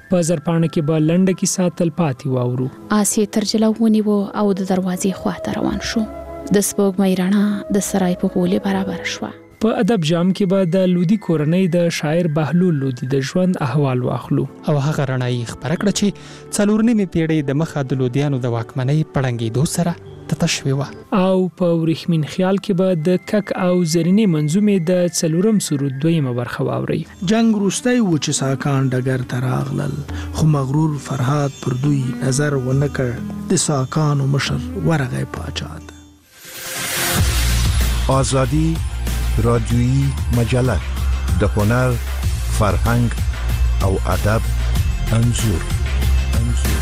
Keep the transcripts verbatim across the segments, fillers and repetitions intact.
په زرپاڼه کې به لنډه کیسه تلپاتې واورو. آسی ترجله ونیو او د دروازې خواته روان شو. د سپوږمۍ رڼا د سرای په غولې برابر شوه. په ادب جام کې به د لودي کورنۍ د شاعر بهلول لودي د ژوند احوال واخلو او هغه رڼایي خبره کړه چې څلور نیمې پیړۍ د مخه د لودیانو د واکمنۍ پړنګېدو سره تتشوي وه. او په ورېښمین خیال کې به د کک او زرینې منظومې د څلورم سرود دویمه برخه واورئ. جنگ وروستی و چې ساکان ډګر ته راغلل، خو مغرور فرهاد پر دوی نظر ونه کړ، د ساکانو مشر ورغی پاچا ته. آزادی رادیویی مجله د هنر، فرهنګ او ادب انځور انځور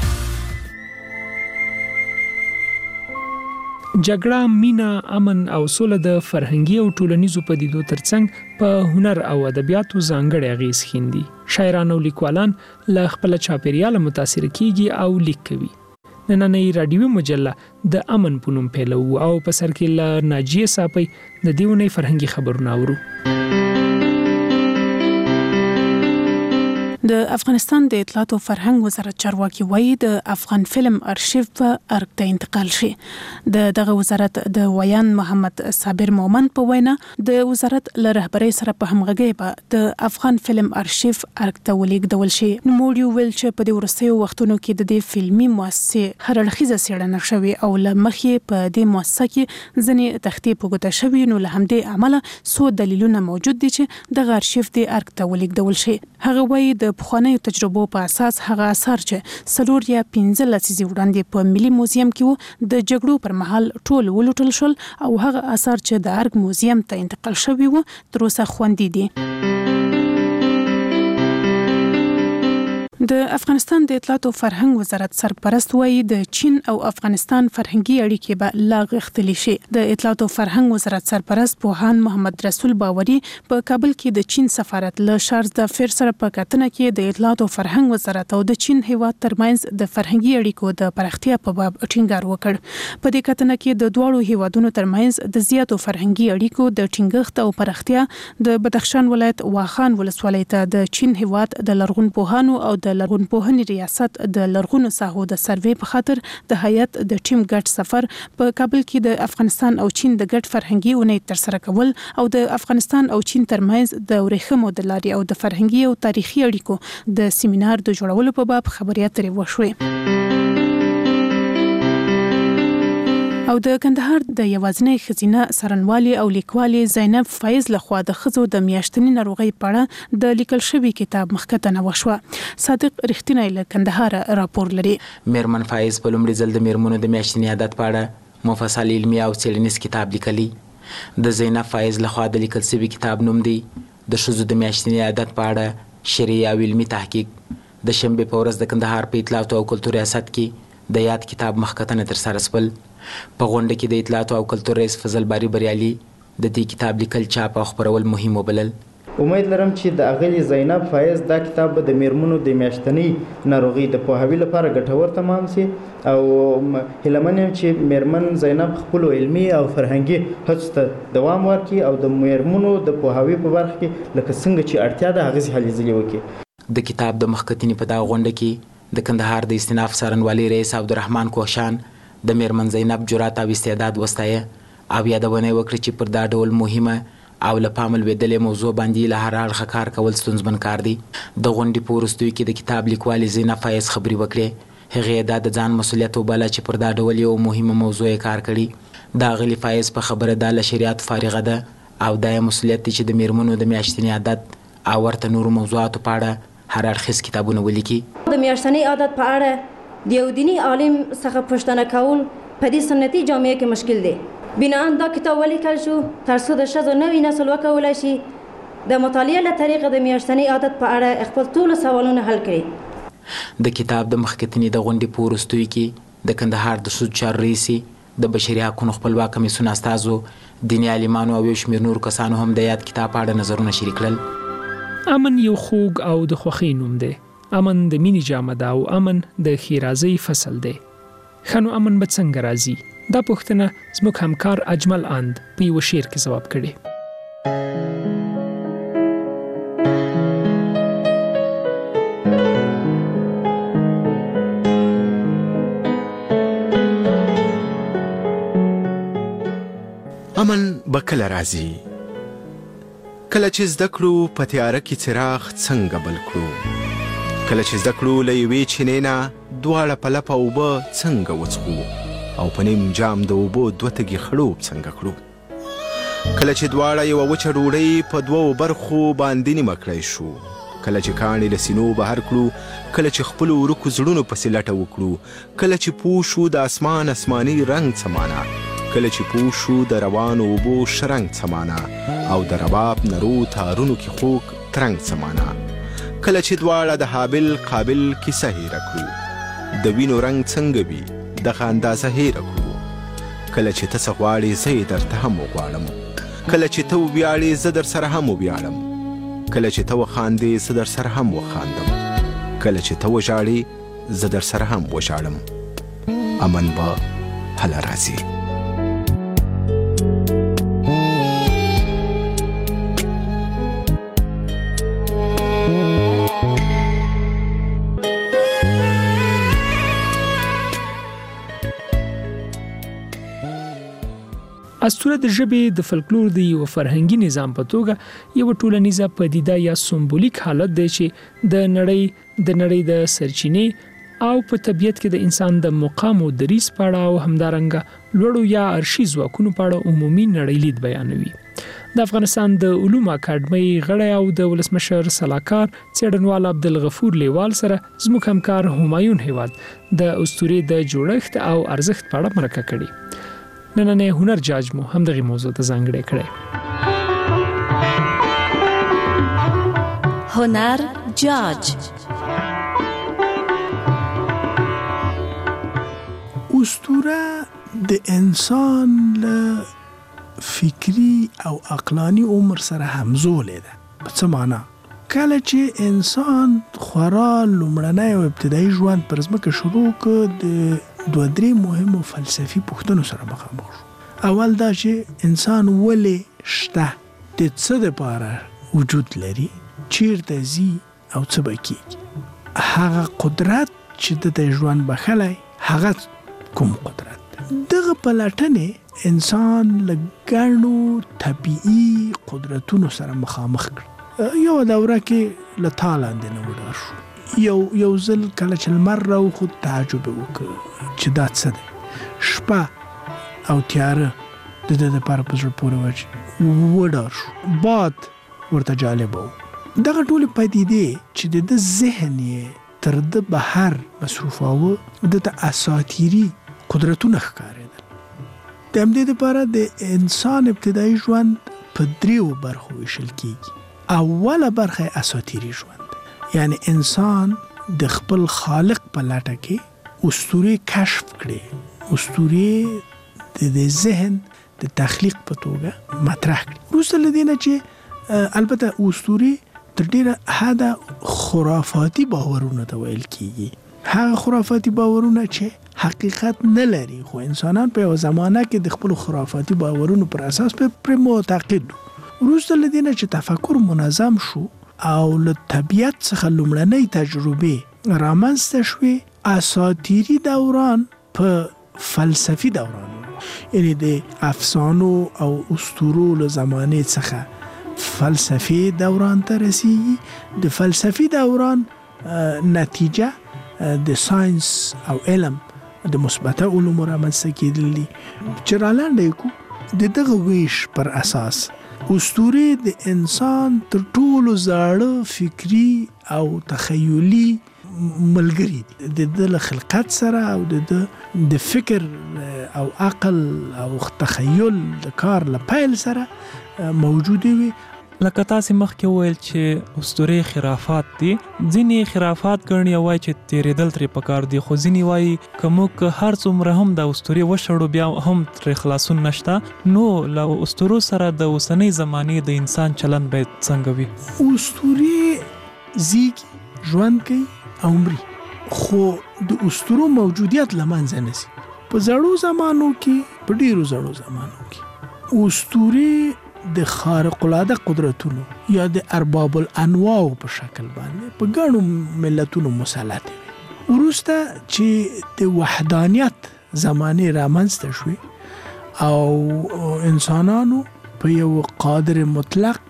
جګړه، مینه، امن او سوله د فرهنګي او ټولنیزو پدیدو ترڅنګ په هنر او ادبیاتو ځانګړی اغیز ښیندي. شاعران او لیکوالان له خپل چاپیریال متاثر کیږي او لیک کوي. نننۍ رادیوي مجله د امن په نوم پیلو او په سر کې له ناجیه صافی د دې ونې فرهنګي خبرونه اورو. د افغانستان د اطلاعات او فرهنګ وزارت چارواکي وایي د افغان فلم ارشیف په ارګ ته انتقال شي. د دغه وزارت د ویان محمد صابر مومن په وینا د وزارت له رهبرۍ سره په همغږۍ به د افغان فلم ارشیف ارګ ته ولېږدول شي. نوموړي وویل چې په دې وروستیو وختونو کې د دې فلمي مؤسسې هر اړخیزه څېړنه شوې او له مخې په دې مؤسسه کې ځینې تختې په ګوته شوي، نو له همدې امله څو دلیلونه موجود دي چې دغه ارشیف د ارګ ته ولېږدول شي. هغه وایي د پخوانیو تجربو په اساس هغه اثار چې څلور یا پنځه لسیزې وړاندې په ملي موزیم کې وو د جګړو پر مهال ټول ولوټل شول او هغه اثار چې د ارګ موزیم ته انتقال شوي وو تر اوسه خوندي دي. د افغانستان د اطلاعات او فرهنګ وزارت سرپرست وایي د چین او افغانستان فرهنګي اړیکې به لا غښتلې شي. د اطلاعات او فرهنګ وزارت سرپرست پوهاند محمد رسول باوري په کابل کې د چین سفارت له شارز د فیر سره په کتنه کې د اطلاعات او فرهنګ وزارت او د چین هیواد ترمنځ د فرهنګي اړیکو د پراختیا په باب ټینګار وکړ. په دې کتنه کې د دواړو هیوادونو ترمنځ د زیاتو فرهنګي اړیکو د ټینګښت او پراختیا د بدخشان ولایت واخان ولسوالۍ ته د چین هیواد د لرغونپوهانو او د لرغونپوهنې ریاست د لرغونو ساحو د سروې په خاطر د هیئت د ټیم ګډ سفر په کابل کې د افغانستان او چین د ګډ فرهنګي اونۍ ترسره کول او د افغانستان او چین ترمنځ د ورېښمو د لارې او د فرهنګي او تاریخي اړیکو د سیمینار د جوړولو په باب خبرې اترې وشوې. او د کندهار د یوازینۍ ښځینه څارنوالې او لیکوالې زینب فایز لخوا د ښځو د میاشتنۍ ناروغۍ په اړه د لیکل شوي کتاب مخکتنه وشوه. صادق رښتینی له کندهار راپور لري. میرمن فایز په لومړي ځل د میرمنو د میاشتنۍ عادت په اړه مفصل علمي او څېړنیز کتاب لیکلی. د زینب فایز لخوا د لیکل شوي کتاب نوم دی د ښځو د میاشتنۍ عادت په اړه شرعي او علمي تحقیق. د شنبې په ورځ د کندهار په اطلاعاتو او کلتور ریاست کې د یاد کتاب مخکتنه ترسره شول. په غونډه کې د اطلاعاتو او کلتور رئیس فضل باری بریالي د دې کتاب لیکل، چاپ او خپرول مهم وبلل. امید لرم چې د اغلې زینب فایز دا کتاب به د میرمنو د میاشتنۍ ناروغۍ د پوهاوي لپاره ګټور تمام شي او هیله من یم چې میرمن زینب خپلو علمي او فرهنګي هڅو ته دوام ورکړي او د میرمنو د پوهاوي په برخه کې لکه څنګه چې اړتیا ده هغسې هلې ځلې وکړي. د کتاب د مخکتنې په دغه غونډه کې د کندهار د استیناف څارنوالۍ رئیس عبدالرحمن کوهشان د میرمن زینب جرأت او استعداد وستایه او یادونه وکړه چې پر دا ډول مهمه او له پامه لوېدلې موضوع باندې له هر اړخه کار کول ستونزمن کار دی. د غونډې په وروستیو کې د کتاب لیکوالې زینب فایز خبرې وکړې. هغې دا د ځان مسؤلیت وباله چې پر دا ډول یو مهمه موضوع یې کار کړي. د اغلې فایز په خبره دا له شریعت فارغه ده او دا یې مسؤلیت دی چې د میرمنو د میاشتنۍ عادت او ورته نورو موضوعاتو په اړه هر اړخیز کتابونه ولیکي. د میاشتنۍ عادت په اړه د یو دیني عالم څخه پوښتنه کول په دې سنتي جامعه کې مشکل دی. بناءً دا کتاب ولیکل شو تر څو د ښځو نوی نسل وکولی شي د مطالعې له طریقه د میاشتنۍ عادت په اړه خپل ټول سوالونه حل کړي. د کتاب د مخکتنې د غونډې په وروستیو کې د کندهار د ښځو چارو رئیسي، د بشري حقونو خپلواک کمیسیون استازو، دیني عالمانو او یو شمېر نورو کسانو هم د یاد کتاب په اړه نظرونه شریک کړل. امن یو خوږ او د خوښۍ نوم دی. امن د مینې جامه ده او امن د ښېرازۍ فصل دی. ښه نو امن به څنګه راځي؟ دا پوښتنه زموږ همکار اجمل اند په یوه شعر کې ځواب کړي. به کله راځي. کله چې زده کړو په تیاره کې څراغ څنګه بل کړو، کله چې زده کړو له یوې چینې نه دواړه په لپه اوبه څنګه وڅښو او په نیم جام د اوبو دوه تږي خړوب څنګه کړو، کله چې دواړه یوه وچه ډوډۍ په دوو برخو باندې نیمه کړی شو، کله چې کاڼي له سینو بهر کړو، کله چې خپلو ورکو زړونو پسې لټه وکړو، کله چې پوه شو د اسمان اسماني رنګ څه معنا، کله چې پوه شو د روانو اوبو شرنګ څه معنا او د رباب نرو تارونو کې خوږ ترنګ څه معنا، کله چې دواړه د حابل قابل کیسه هیره کړو، د وینو رنګ څنګه وي دغه اندازه هیره کړو، کله چې ته څه غواړې زه یې درته هم وغواړم، کله چې ته وویاړې زه در سره هم وویاړم، کله چې ته وخاندې زه در سره هم وخاندم، کله چې ته وژاړې زه در سره هم وژاړم. امن به هله راځي. اسطوره د ژبې د فلکلور د یو فرهنګي نظام په توګه یو ټولنیزه پدیده یا سمبولیک حالت دی چې د نړۍ د نړۍ د سرچینې او په طبیعت کې د انسان د مقام او دریځ په اړه او همدارنګه لوړو یا ارشي ځواکونو په اړه عمومي نړیلید بیانوي. د افغانستان د علومو اکاډمۍ غړی او د ولسمشر سلاکار څېړنوال عبدالغفور لیوال سره زموږ همکار همایون هیواد د اسطورې د جوړښت او ارزښت په اړه مرکه کړې. نننې هنر جاج مو هم دغه موضوع ته ځانګړی کړی. هنر جاج. اسطوره د انسان له فکری او عقلانی عمر سره همزوله ده. په څه معنا؟ کله چې انسان خورا لومړنی او ابتدایي ژوند پر ځمکه شروع کړ د دوه درې مهمو فلسفي پوښتنو سره مخامخ شو. اول دا چې انسان ولې شته، د څه دپاره وجود لري، چیرته ځي او څه به کېږي، هغه قدرت چې د ته ژوند بخلی هغه کوم قدرت ده. دغه پلټنې انسان له ګڼو طبیعي قدرتونو سره مخامخ کړ. یو دوره کې له تا لاندې نه وډار شو. یو یو ځل کله چې لمر راوخوت تعجب وکړ چې دا څه دی. شپه او تیاره د ده دپاره په زړه پورې وه چې وډار شو. باد ورته جالبه و. دغه ټولې پدیدې چې د ده ذهن یې تر ده بهر مصروفاوه، ده ته اساطیري قدرتونه ښکارېدل. د همدې دپاره د انسان ابتدایي ژوند په دریو برخو ویشل کېږي. اوله برخه اساطیري ژوند، یعنی انسان د خپل خالق په لټه کې اسطورې کشف کړي، اسطورې د ذهن د تخلیق په توګه مطرح کړي. وروسته له دې نه چې البته اسطورې تر ډېره حده خرافاتي باورونه ته ویل کېږي. هغه خرافاتي باورونه چې حقیقت نه لري، خو انسانان په یوه زمانه کې د خپلو خرافاتي باورونو پر اساس پرې معتقد وو. وروسته له دې نه چې تفکر منظم شو او له طبیعت څخه لومړنۍ تجربې رامنځته شوې، اساطیري دوران په فلسفي دوران، یعنی د افسانو او اسطورو له زمانې څخه فلسفي دوران ته رسیږي. د فلسفي دوران نتیجه د ساینس او علم د مثبته علومو رامنځته کېدل دي. چې رالنډه کړو د دغه ویش پر اساس اسطورې د انسان تر ټولو زاړه فکري او تخیلي ملګري دي. د ده له خلقت سره او د ده د فکر او عقل او تخیل د کار له پیل سره موجودې وي. لکه تاسې مخکې وویل چې اسطورې خرافات دي. ځینې خرافات ګڼي او وایي چې تېرېدل ترې پکار دي، خو ځینې وایي که موږ هر څومره هم د اسطورې وشړو بیا هم ترې خلاصون نشته. نو له اسطورو سره د اوسنۍ زمانې د انسان چلند باید څنګه وي؟ اسطورې زیږي، ژوند کوي او مري، خو د اسطورو موجودیت له منځه نه ځي. په زړو زمانو کې، په ډېرو زړو زمانو کې اسطورې د خارق العاده قدرتونو یا د ارباب الانواع په شکل باندې په ګڼو ملتونو مسلط وي. وروسته چې د وحدانیت زمانې رامنځته شوې او انسانانو په یو قادر مطلق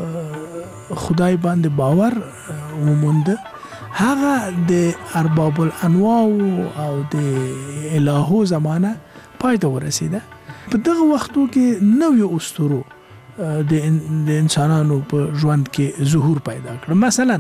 خدای باندې باور ومونده، هغه د ارباب الانواع او د الهو زمانه پای ته ورسیده. په دغه وختو کې نوې اسطورو د انسانانو په ژوند کې ظهور پیدا کړ. مثلا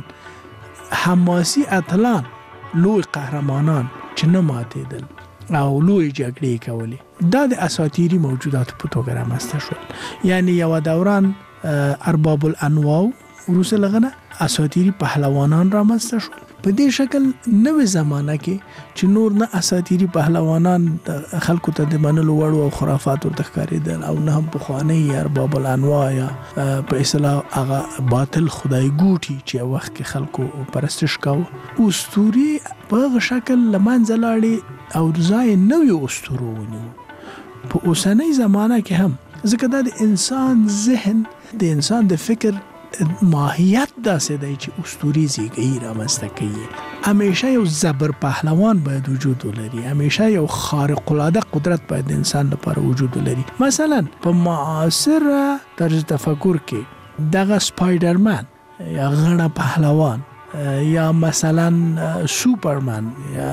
حماسي اتلان، لوی قهرمانان چې نه ماتېدل او لوی جګړې کولې، دا د اساطیري موجوداتو په توګه رامنځته شول. یعنی یو دوران ارباب الانواع، وروسته لغنه اساطیري پهلوانان رامنځته شول. په دې شکل نوې زمانہ کې چې نور نه اساطیري پهلوانان خلکو ته د منلو وړ او خرافات ورته ښکارېدل، او نه هم پخواني ارباب الانواع یا په اصطلاح هغه باطل خدای ګوټي چې وخت کې خلکو پرستش کاوه، اسطوري په هغه شکل له منځه لاړې او ځای نوې اسطورو ونیو. په اوسنۍ زمانه کې هم ځکه دا د انسان ذهن، د انسان د فکر ماهیت داسې دی چې اسطوري زیږي رامنځته کوي. همیشه یو زبر پهلوان باید وجود ولري، همیشه یو خارق العاده قدرت باید د انسان لپاره وجود ولري. مثلا په معاصر طرز تفکر کې دغه سپایډرمن یا غړه پهلوان یا مثلا سوپرمن یا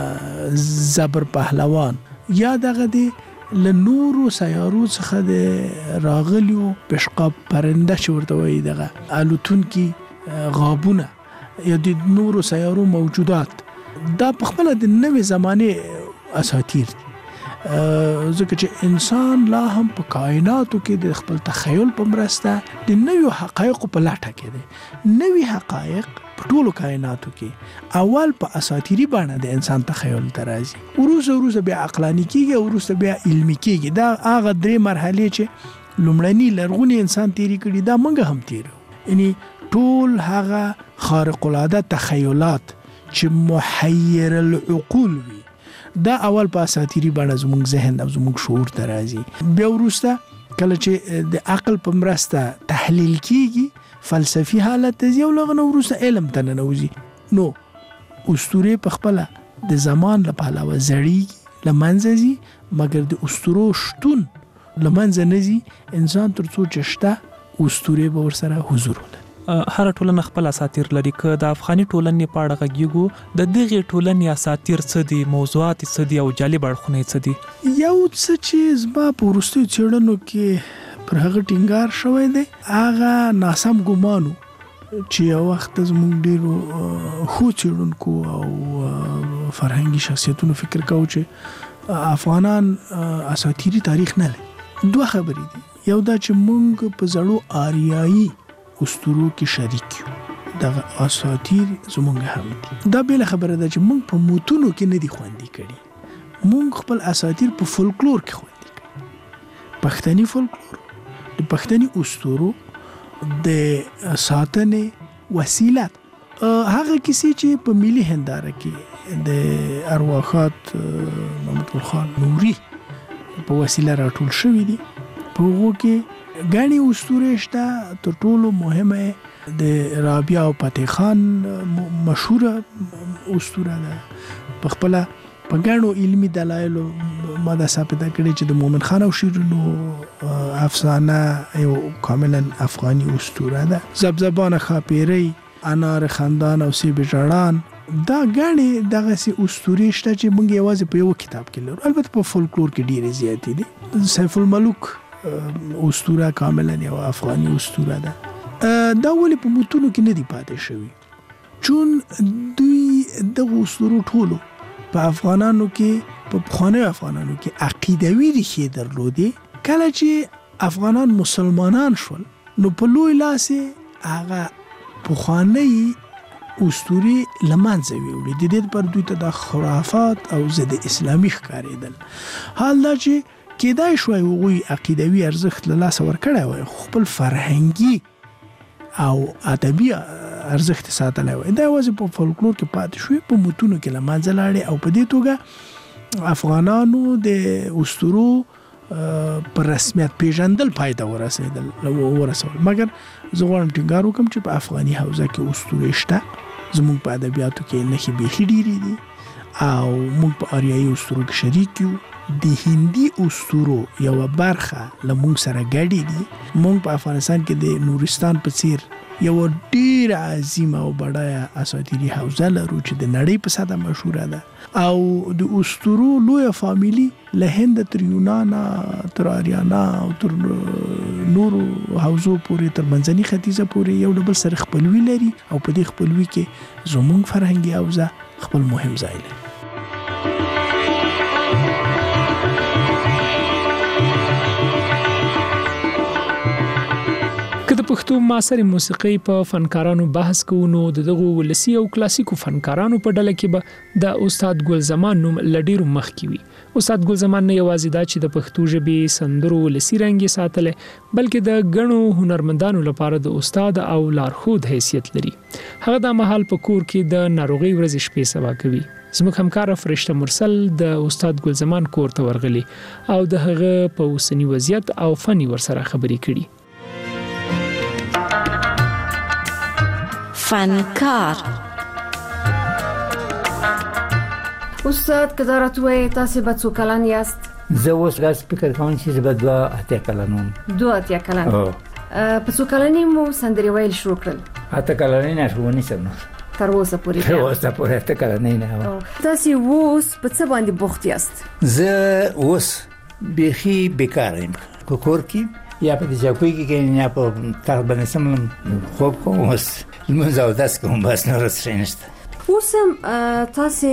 زبر پهلوان یا دغه دی له نورو سیارو څخه د راغلیو پشقاب پرنده چې ورته وایي دغه الوتونکي غابونه یا د نورو سیارو موجودات، دا په خپله د نوې زمانې اساطیر دي. ځکه چې انسان لا هم په کائناتو کې د خپل تخیل په مرسته د نویو حقایقو په لټه کې دی. نوی حقایق په ټولو کائناتو کې اول په اساطیري بڼه د انسان تخیل ته راځي، وروسته وروسته بیا عقلاني کېږي او وروسته بیا علمي کېږي. دا هغه درې مرحلې چې لومړني لرغوني انسان تیري کړي، دا موږ هم تیرو. یعنی ټول هغه خارق العاده تخیلات چې محیر العقول وي، دا اول په اساطیري بڼه زموږ ذهن او زموږ شعور ته راځي. بیا وروسته کله چې د عقل په مرسته تحلیل کېږي، فلسفي حالت ته ځي او له هغه نه وروسته علم ته ننوځي. نو اسطورې په خپله د زمان له پلوه زړیږي، له منځه ځي، مګر د اسطورو شتون له منځه نه ځي. انسان تر څو چې شته، اسطورې به ورسره حضور ولري. هر ټولنه خپل اساطیر لري. که د افغاني ټولنې په اړه غږیږو، د دغې ټولنې اساطیر څه دي، موضوعات څه دي او جالب اړخونه څه دي؟ یو څه چې زما په وروستیو څېړنو کې پر هغه ټینګار شوی دی، هغه ناسم ګمانو چې یو وخت زموږ ډېرو ښو څېړونکو او فرهنګي شخصیتونو فکر کوو چې افغانان اساطیري تاریخ نه لري. دوه خبرې دي. یو دا چې موږ په زړو آریایي اسطورو کې شریک یو، دغه اساطیر زموږ هم دي. دا بله خبره ده چې موږ په موتونو کې نه دي خوندي کړي، موږ خپل اساطیر په فولکلور کې خوندي کړي. پښتني فولکلور د پښتني اسطورو د ساتنې وسیله هغه کیسې چې په ملي هنداره کې د ارواښاد محمد ګل خان نوري په وسیله راټول شوي دي. په هغو کې ګڼې اسطورې شته. تر ټولو مهمه د رابعه او فتح خان مشهوره اسطوره ده. په خپله په ګڼو علمي دلایلو ما دا ثابته کړې چې د مومن خان او شیرینو افسانه یو کاملا افغاني اسطوره ده. زبزبان خاپیری، انار خندان او سیب ژړان، دا ګڼې دغسې اسطورې شته چې موږ یوازې په یو کتاب کې لرو. البته په فولکلور کې ډېرې زیاتې دي. سیف الملوک اسطوره کاملا یو افغاني اسطوره ده. دا ولې په متونو کې نه دي پاتې شوي؟ چون دوی دغه اسطورو ټولو په افغانانو کې، په پخوانیو افغانانو کې عقیدوي ریښې درلودې. کله چې افغانان مسلمانان شول، نو په لوی لاس یې هغه پخوانۍ اسطورې له منځه ویوړې. د دې لپاره دوی ته د خرافات او ضد اسلامي ښکارېدل. حال دا چې کېدای شوی هغوی عقیدوي ارزښت له لاسه ورکړی وای، خو خپل فرهنګي او ادبي ارزښت ساتلی وای. دا یوازې په فولکلور کې پاتې شوی، په متونو کې له منځه لاړې. او په دې توګه افغانانو د اسطورو پر رسمیت پیژندل پای ته ورسېدل ورسول. مګر زه غواړم ټینګار وکړم چې په افغاني حوزه کې اسطورې شته. زموږ په ادبیاتو کې نښې بیخي ډېرې دي او موږ په آریایي اسطورو کې شریک یو. د هندي اسطورو یو برخه لمونږ سره ګډي دي. مونږ په افغانستان کې د نورستان په څیر یو ډیر عظیمه او بډایه اساطیري حوزه لرو چې د نړۍ په سطحه مشهوره ده او د اسطورو لوی فامیلی له هند تر یونان تر آریانا او تر نورو حوزو پورې تر منځني ختیځه پورې یو ډول سره خپلوي لري او په دې خپلوي کې زموږ فرهنګي حوزه خپل مهم ځای لري. که د پښتو معاصرې موسیقۍ په فنکارانو بحث کوو نو دغه ولسی او کلاسیکو فنکارانو په ډله کې به د استاد ګل زمان نوم لډیرو مخکې وي. استاد ګل زمان نه یوازې دا چې د پښتو ژبې سندرو ولسی رنګ ساتلې بلکې د غنو هنرمندانو لپاره د استاد او لارښود حیثیت لري. هغه د مهال په کور کې د ناروغي ورځ شپې سبا کوي. زموږ همکار فرشته مرسل د استاد ګل زمان کور ته ورغلی او د هغه په اوسنی وضعیت او فني ورسره خبرې کړي. فنکار استاد کدارتوی تاسو به څو کلن یاست؟ زه اوس غواړم فکر کوم چې زه به دوه اتیا کلن وم. دوه اتیا کلن. په څو کلنی مو سندرې ویل شروع کړل؟ اته کلنی نه شو نشم. تر اوسه پورې. تر اوسه پورې اته کلنی نه. تاسو اوس په څه باندې بوخت یاست؟ زه اوس بخي بیکار یم. کور کې یا په دې ځای کې کې یا په تقریبا سم خوب کوم اوس موږ داس کوم بس نه رسېنشت. اوسم تاسو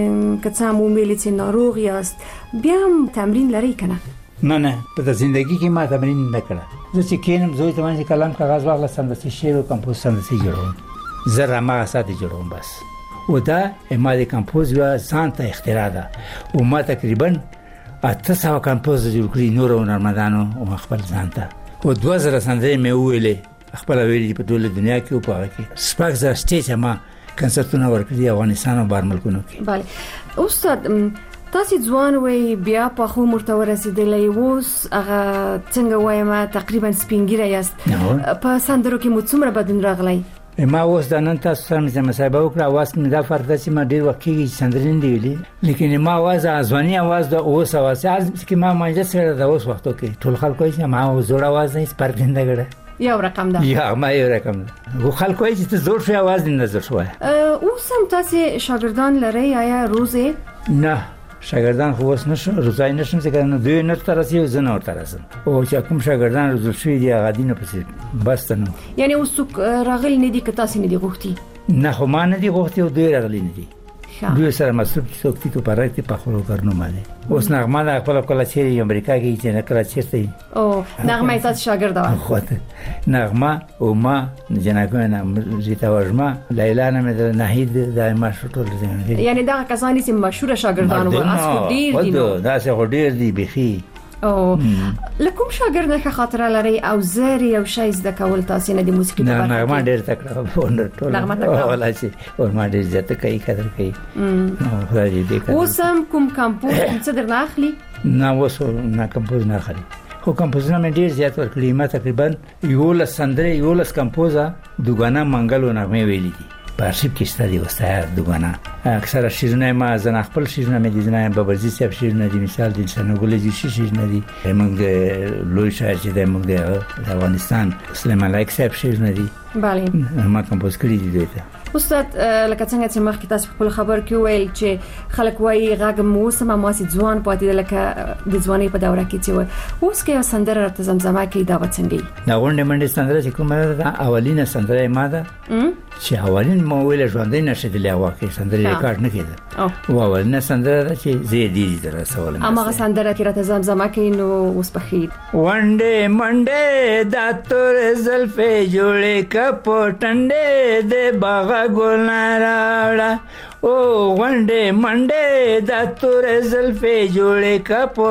کڅه مو ملي چې ناروغ یاست بیا هم تمرین لري کنه؟ نه نه په ژوندۍ کې ما تمرین نه کړ. زه چې کینم زوی ته باندې کلام کاغذ واغلم د شعر او کمپوز سندسي جوړوم. زه رامه ساده جوړوم بس. او دا ما د کمپوز یو ځان ته اختراع ده او ما تقریبا اته سو کمپوز جوړ کړی نور هنرمندانو او خپل ځان ته. او دوه زره سندرې مې ویلې خپل ویلې په ټوله دنیا کې او په هغه کې سپاک زر سټیج ما کنسرتونه ورکړي افغانستان او بهر ملکونو کې. bale استاد تاسو ځوان وای بیا په خو مرته ورسېدلې اوس هغه څنګه وایم تقریبا سپینګیره یاست. په سندرو کې مو څومره بدن راغلی؟ ما اوس د نن تاسو سره مې مصاحبه وکړه اواز مې دا فرق ده چې ما ډیر وخت کې سندرین دی ویلي لیکن ما اواز ازوانی اواز د اوس اواز چې ما مانځه سره د اوس وختو کې ټول خلکو یې ما زوړ اواز نه سپر دینده غړه یو رقم ده. یا ما یو رقم ده. خو خلکو یې چې زوړ شي اواز نه زړ شوی. اوس هم تاسو شاګردان لري یا روزه؟ نه شاګردان خو اوس نشو روزای نشم ځکه نو دوی نه ترسي او زنه ترسم او چې کوم شاګردان روزل شوی دی هغه دینه پسې بس نو. یعنی اوس راغلی نه دي که تاسو نه دي غوښتي؟ نه خو ما نه دي غوښتي او دوی راغلی نه دي. دوی سره مصروف څوک ته په راځي په خلکو کارنو باندې. اوس نغمه د خپل کله چې امریکا کې چې نه کړه چیرته او نغمه تاسو شاګرد و خو نغمه او ما جنګونه زیتا ورما لیلا نه د نهید دایما شټول دي. یعنی دا کسانی چې مشهور شاګردان و اسو ډیر دي. نو دا څه ډیر دي بخي. او لکم شاګرد نه خاطر لري او زری او شای زده کول تاسو نه د موسیقي په اړه؟ نه ما ډیر تکړه وندر ټول ولا چې او ما ډیر زیاته کوي قدر کوي. نو خدای دې کوي. اوسم کوم کمپوز څه درنه اخلي؟ نه وسو نه کمپوز نه اخلي. خو کمپوزونه مې ډیر زیات ورکړي. ما تقریبا یو لس سندره یو لس کمپوزا دوګانا منګل او نغمه ویلي دي. په ارشیف کې ستاسو وسایل دوګانا اکثره شیرونه ما زنه خپل شیرونه مې دي نه بابرزي صاحب شیرونه دي مثال دي سنغول دي شیرونه دي موږ لوی شاعر چې د موږ د افغانستان سلیمان لایق صاحب شیرونه دي. bale ما کمپوز کړی دي دوی ته. استاد لکه څنګه چې مخکې تاسو په خبر کې ویل چې خلک وایي غږ موسم ما سي ځوان پاتې لکه د ځواني په دوره کې چې اوس کې سندره راته زمزمه کې دا وڅنګي. دا غونډه منډه سندره چې کومه ده اولینه سندره ما ده چې اولین مو ویل ژوندۍ نشه د لیا واقع سندره ریکارډ نه کېده او اولینه سندره ده چې زه دې در رسول. اما سندره کې راته زمزمه کې نو اوس بخیر وانډه منډه دا تور زلفې جوړې کپټنډه د باغ ګلنا راړه او وانډه منډه دا تور زلفې جوړې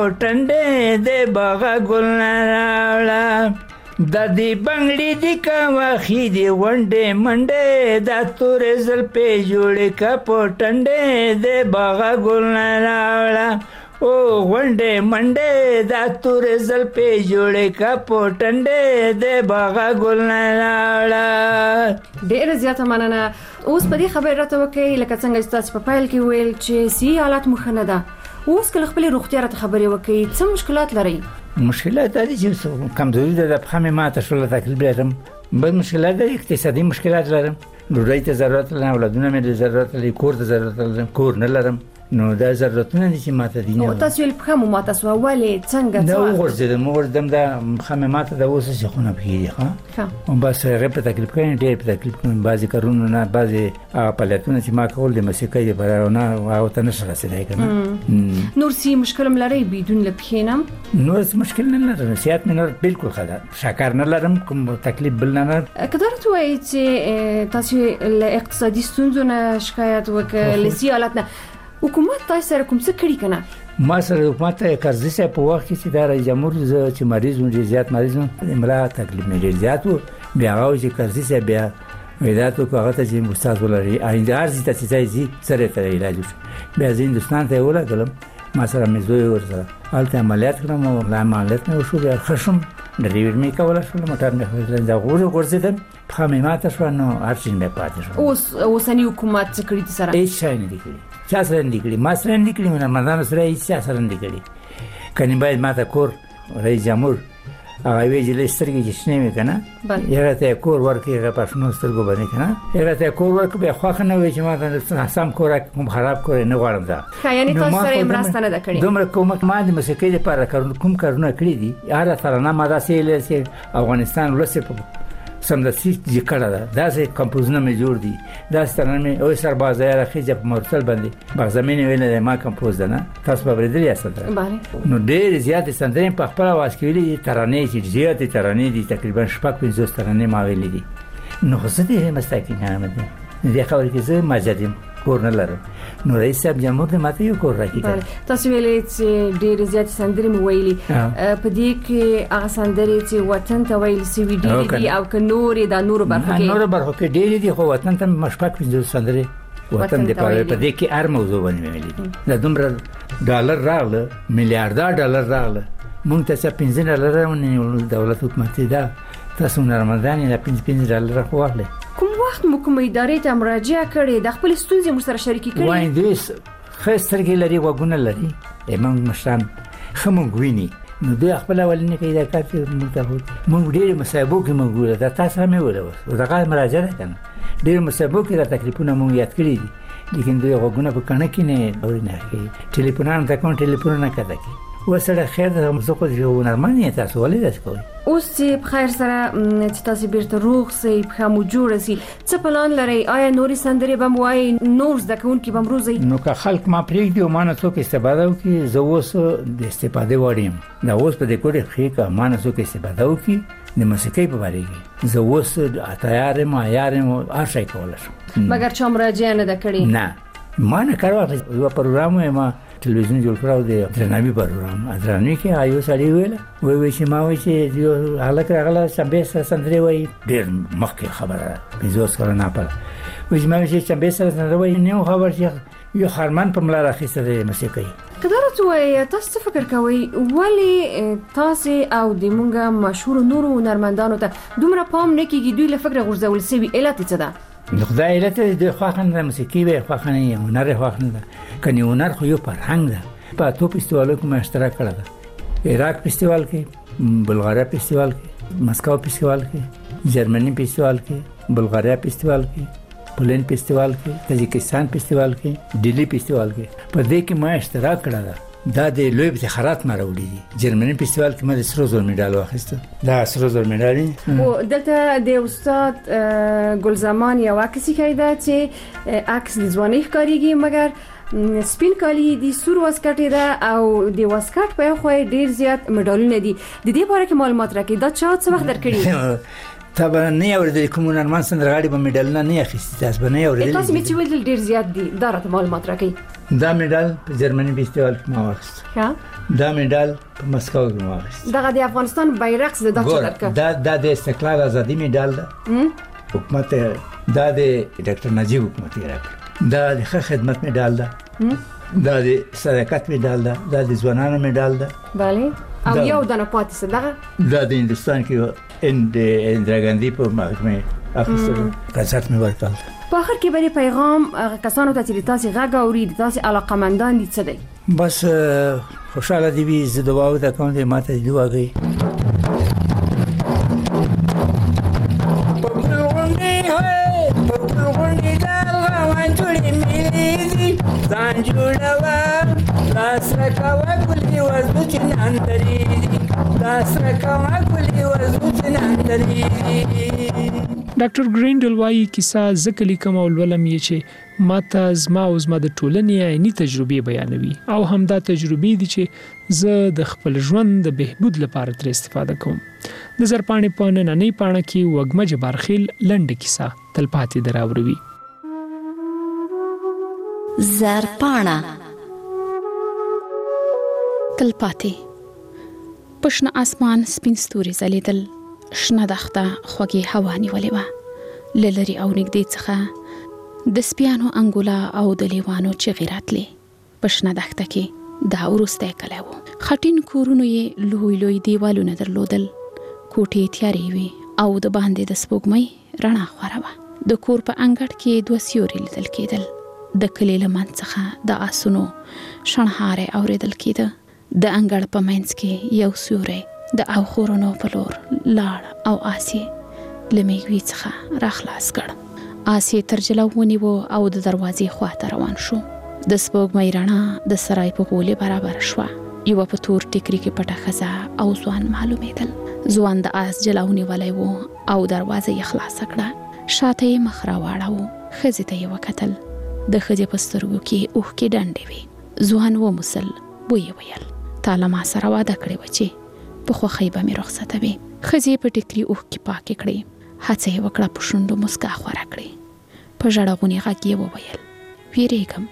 کپټنډه د باغ ګلنا راړه د دې بنگړي د کاوخې دی وانډه منډه دا تور زلفې جوړې کپټنډه د باغ ګلنا راړه او وانډه منډه دا تور زلفې جوړې کپټنډه د باغ ګلنا راړه. ډېر زیاته مننه. اوس په دې خبره راته وکړئ لکه څنګه چې تاسو په پایل کې ویل چې سی حالت مخ نه ده اوس کله خپل روغتیا راته خبرې وکړي څه مشکلات لري؟ مشکلات دا دي چې کمزوري ده، د پښه مې ماته شوله، تکلیف لرم. بل مشکلات دا اقتصادي مشکلات لرم، ډوډۍ ته ضرورت لرم، اولادونه مې ضرورت لري، کور ته ضرورت لرم، کور نه لرم. نو دا ضرورتونه دي چې ماته دي. نو تاسو یې پښه مو ماته سوه ولې څنګه څه؟ دا وغورځېدم وغورځېدم دا پښه مې ماته ده، اوس هسې خونه پکې دي. ښه بس هغې په تکلیف کوي، ډېر په تکلیف کوي. بعضې کارونه نه، بعضې هغه فعالیتونه چې ما کول د موسیقۍ دپاره نه هغو ته نشي رسېدی که نه. نور څه مشکل هم لرئ بیدون له پښې نه؟ نور څه مشکل نه لرم، صحت مې نه بلکل ښه ده، شکر نه لرم، کوم تکلیف بل نه لرم. که دا راته ووایي چې تاسو له اقتصادي ستونزو نه شکایت وکړه، له سي حالت نه، حکومت تاسو سره کوم څه کړي که نه؟ ما سره حکومت کرزي صاحب په وخت کې چې دا رئیس جمهور زه چې مریض وم، ډېر زیات مریض وم، املا تکلیف مې ډېر زیات و. بیا هغه چې کرزي صاحب بیا ویدات وکړو هغه ته چې استاد ولري آینده هر ځای ته چې ځای ځي سره ته علاج وشي. بیا زه هندوستان ته یې ولېږلم، ما سره مې زوی ورسره هلته عملیات کړم او عملیات مې وشو. بیا ښه شوم، ډریور مې کولی شولم، موټر مې خرڅېدل، دا وغورځېدم، پښه مې ماته شوه، نو هر شي مې پاتې شو. اوس اوسني حکومت څه کړي دي سره؟ هېڅ شی نه دي کړي، چا سره نه دي کړي، ما سره نه دي کړي، هنرمندانو سره هېڅ چا سره نه دي کړي. کنې باید ما ته کور رئیس جمهور هغه یوې جلۍ سترګې چې شنې وې که نه، هغه ته یې کور ورکړي، هغه په شنو سترګو باندې که نه، هغه ته یې کور ورکړو. بیا خوښه نه وي چې ما ته سم کور راکړي، کوم خراب کور یې نه غواړم. دا ښه، یعنې تاسو سره یې مرسته نه ده کړې؟ دومره کومک ما د موسیقۍ دپاره کوم کارونه کړي دي، هره ترانه ما داسې ویلې چې افغانستان ولس یې سمدستي چې کړه ده، داسې کمپوزونه مې جوړ دي، داسې ترانه مې اوی سربازه یاره خېجه په مرسل باندې بغزمین یې ویلې ما کمپوز ده، نه تاسو به اورېدلې یاست؟ نو ډېرې زیاتې سندرې په خپل اواز کې ویلې دي، ترانې چې زیاتې ترانې دي، تقریبا شپږ پنځوس ترانې ما ویلې دي. نو خو څه دې مستحقین حامد دی دې خبرې کې زه مجد یم، کور نه لرم. نو رئیس صاحب جمهور دې ماته یو کور راکړي. تاسو ویلې چې ډېرې زیاتې سندرې مو ویلي، په دې کې هغه سندرې چې وطن ته ویل سوي ډېرې دي او که نورې دا نورو برخو کې؟ نورو برخو کې ډېرې دي، خو وطن ته مې شپږ پنځوس سندرې وطن دپاره په دې کې هر موضوع باندې مې ویلي دي. دا دومره ډالر راغله، میلیارده ډالر راغله، مونږ ته څه پنځه ډالره ونیول دولت حکومت دا، تاسو هنرمندان یې دا پنځه پنځه ډالره خو واخلئ. کوم وخت مو کومې ادارې ته مراجعه کړې، د خپلې ستونزې مو سره شریکې کړې؟ وایي دوی ښه سترګې لري، غوږونه لري، موږ مشران ښه موږ ویني. نو دوی خپل اولنې کوي دا کار چې موږ ته موږ ډېرې مصاحبو کې موږ ګوره، دا تاسو هم یې ولوس دغه مراجعه ده که نه، ډېرو مصاحبو کې دا تکلیفونه موږ یاد کړي دي، لیکن دوی غوږونه په کڼه کې نه اوري نه کوي، ټلیفونانو ته کوم ټلیفونونه کده کوي. وسره خیر ده، زه خو هنرمند یم، تاسو ولې داسې کوئ؟ اوس چې په خیر سره چې تاسو بیرته روغ سئ، پښه مو جوړه سي، څه پلان لرئ؟ آیا نورې سندرې به مو وایئ، نور زده کوونکي به م روزئ؟ نو که خلک ما پرېږدي او ما نه څوک استفاده وکړي، زه اوس د استفادې وړ یم. دا اوس په دې کوډې پښې که ما نه څوک استفاده وکړي د موسیقۍ په باره کې، زه اوس تیار یم، عیار یم، هر شی کولی شم. مګر چا مراجعه نه ده کړې؟ نه، ما نه کار واخلي. یوه پروګرام و ما ټلویزیون جوړ کړو د درناوي پروګرام، درناوي کې یو سړی ویله وایي وایي چې ما وایي چې یو هلک راغله چمبې سره سندرې وایي، ډېر مخکې خبره ده، پنځوس کاله نه پله، وایي چې ما وایي چې چمبې سره سندرې وایي، نه یم خبر چې یو خرمن په ملا راخیسته د موسیقۍ. که دا راته ووایئ، تاسو څه فکر کوئ ولې تاسې او د مونږ مشهورو نورو هنرمندانو ته دومره پام نه کېږي، دوی له فکره غورځول سوي؟ علت یې څه ده؟ د خدای علت یې دوی خوښه نه ده، موسیقي به یې خوښه نه وي، هنر یې خوښ نه ده. کنې هنر خو یو فرهنګ ده. په اتو فستیوالو کې ما اشتراک کړی ده، عراق فستیوال کې، بلغاریا فستیوال کې، مسکو فستیوال کې، جرمني فستیوال کې، بلغاریا فستیوال کې، پولینډ فستیوال کې، تاجکستان فستیوال کې، ډیلی فستیوال کې، په دې کې ما اشتراک کړی ده. دا د لوی افتخارات ما راوړي دي. جرمني فستیوال کې ما د سرو زر میډال واخیسته، دا سرو زر میډال دی. او دلته د استاد ګلزمان یو عکس کړی ده چې عکس د ځوانۍ ښکارېږي، مګر سپین کالی دي، سور واسکټ ده او د واسکټ په یو خوا ډېر زیات میډالونه دي. د دې باره کې معلومات راکړئ، دا چا څه وخت درکړي؟ تا به نه اورېدلې کوم هنرمند سندرغاړي به میډالونه نه اخیستي، تاسو به نه اورېدلې. تاسو مې چې ویل ډېر زیات دي، دا راته معلومات راکړئ. دا میډال په جرمني فستیوال کې ما واخیست، دا میډال په مسکو کې ما واخیست. دغه د افغانستان بیرغ څه دا چا درکړ؟ دا دا د استقلال ازادي میډال ده، حکومت دا د ډاکټر نجیب حکومت یې راکړ. دا د ښه خدمت میډال ده، دا د صداقت میډال ده، دا د ځوانانو میډال ده. بله. او یو دانه پاتې څه دغه؟ دا د هندوستان کې اند اندرا ګاندي په محکمه اخیستلو غزت مې ورکړ. په اخر کې به پیغام کسانو ته چې تاسو غږ اوري تاسو علاقمندان دي څه دی؟ بس خوشاله دي وي زه دعا وکړم دې ماته دعا کوي. ځان جوړوا لاسره کوا کلی وزو چې نن درې لاسره کوا کلی وزو چې نن درې. ډاکټر ګرینډل وايي کیسه ځکه لیکم او ولم یې چې ماته زما او زما د ټولنې عیني تجربې بیانوي او همدا تجربې دي چې زه د خپل ژوند د بهبود لپاره تر استفاده کوم. د زرپاڼې په نننۍ پاڼه کې وږمه جبارخیل لنډه کیسه تلپاتې دراوروي. زرپاڼه تلپاتې. پښنه اسمان سپین ستوري ځلېدل، شنه دښته خوږې هوا نیولې وه، له لرې او نږدې څخه د سپیانو انګولا او د لیوانو چغې راتلې. په شنه دښته کې دا وروستی کلی و. خټین کورونو یې لوی لوی دیوالونه درلودل، کوټې تیارې وې او د باندې د سپوږمۍ رڼا خوره وه. د کور په انګړ کې دوه سیوري لیدل کېدل. د کلي له منځ څخه د آسونو شڼهاری اورېدل کېده. د انګړ په منځ کې یو سیوری د اوښورونو په لور لاړ او آس یې له میږوي څخه راخلاص کړ. آس یې تر جلو ونیو او د دروازې خواته روان شو. د سپوږمۍ رڼا د سرای په غولې برابر شوه. یوه په تور ټیکري کې پټه ښځه او ځوان معلومېدل. ځوان د آس جلو نیولی و او دروازه یې خلاصه کړه. شاته یې مخ راواړاوه. ښځې ته یې وکتل. د ښځې په سترګو کې اوښکې ډنډې وې. ځوان وموسل، ویې ویل تا له ما سره واده کړې وه چې په خوښۍ به مې رخصتوې. ښځې په ټیکري اوښکې پاکې کړې. هڅه یې وکړه په شونډو مسکا خوره کړې. په ژړغوني غږ یې وویل ویرېږم.